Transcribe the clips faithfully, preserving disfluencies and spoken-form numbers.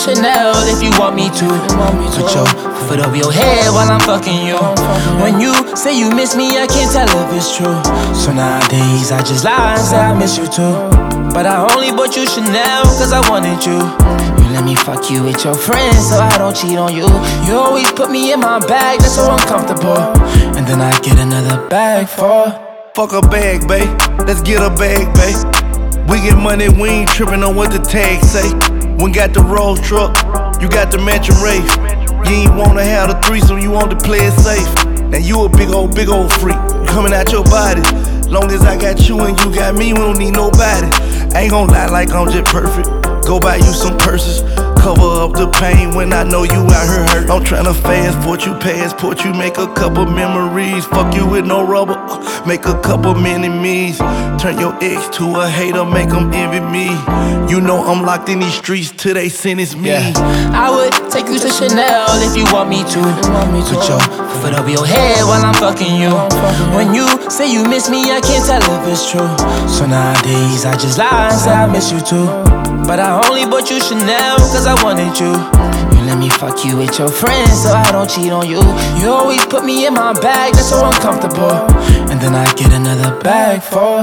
Chanel if you want me to. Put your foot over your head while I'm fucking you. When you say you miss me, I can't tell if it's true. So nowadays I just lie and say I miss you too. But I only bought you Chanel cause I wanted you. You let me fuck you with your friends so I don't cheat on you. You always put me in my bag, that's so uncomfortable. And then I get another bag for. Fuck a bag, babe. Let's get a bag, babe. We get money, we ain't trippin' on what the tag say. We got the road truck, you got the mansion race. You ain't wanna have the threesome, you want to play it safe. Now you a big old, big old freak, coming out your body. Long as I got you and you got me, we don't need nobody. Ain't gon' lie like I'm just perfect. Go buy you some purses, cover up the pain when I know you out here hurt. I'm tryna fast forward you, passport you, make a couple memories. Fuck you with no rubber, make a couple mini-me's. Turn your ex to a hater, make them envy me. You know I'm locked in these streets till they sentence me. Yeah. I would take you to Chanel if you want me to. Put your foot over your head while I'm fucking you. When you say you miss me, I can't tell if it's true. So nowadays I just lie and say I miss you too. But I only bought you Chanel cause I wanted you. You let me fuck you with your friends so I don't cheat on you. You always put me in my bag, that's so uncomfortable. And then I get another bag for.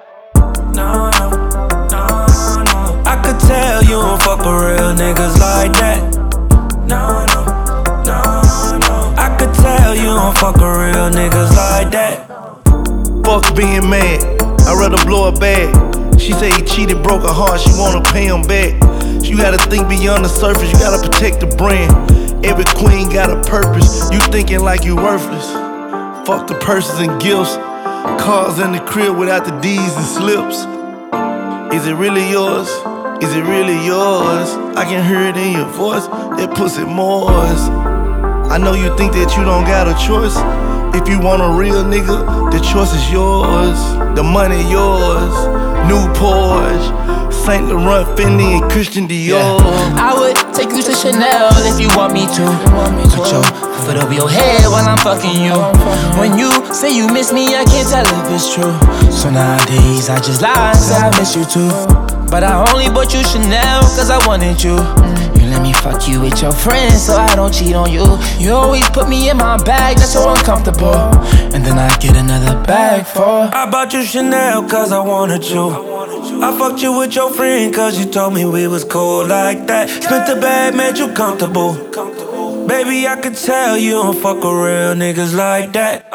No, no, no, no. I could tell you don't fuck with real niggas like that. No, no, no, no. I could tell you don't fuck with real niggas like that. Fuck being mad, I'd rather blow a bag. She say he cheated, broke her heart, she wanna pay him back. You gotta think beyond the surface, you gotta protect the brand. Every queen got a purpose, you thinking like you worthless. Fuck the purses and gifts, cars in the crib without the D's and slips. Is it really yours? Is it really yours? I can hear it in your voice, that pussy Moors. I know you think that you don't got a choice. If you want a real nigga, the choice is yours. The money yours. New Porsche, Saint Laurent, Fendi, and Christian Dior. Yeah. I would take you to Chanel if you want me to. Put your foot over your head while I'm fucking you. When you say you miss me, I can't tell if it's true. So nowadays I just lie and say I miss you too. But I only bought you Chanel cause I wanted you. You let me fuck you with your friends so I don't cheat on you. You always put me in my bag, that's so uncomfortable. And then I get another bag for. I bought you Chanel cause I wanted you. I fucked you with your friend cause you told me we was cool like that. Spent the bag, made you comfortable. Baby, I could tell you don't fuck with real niggas like that.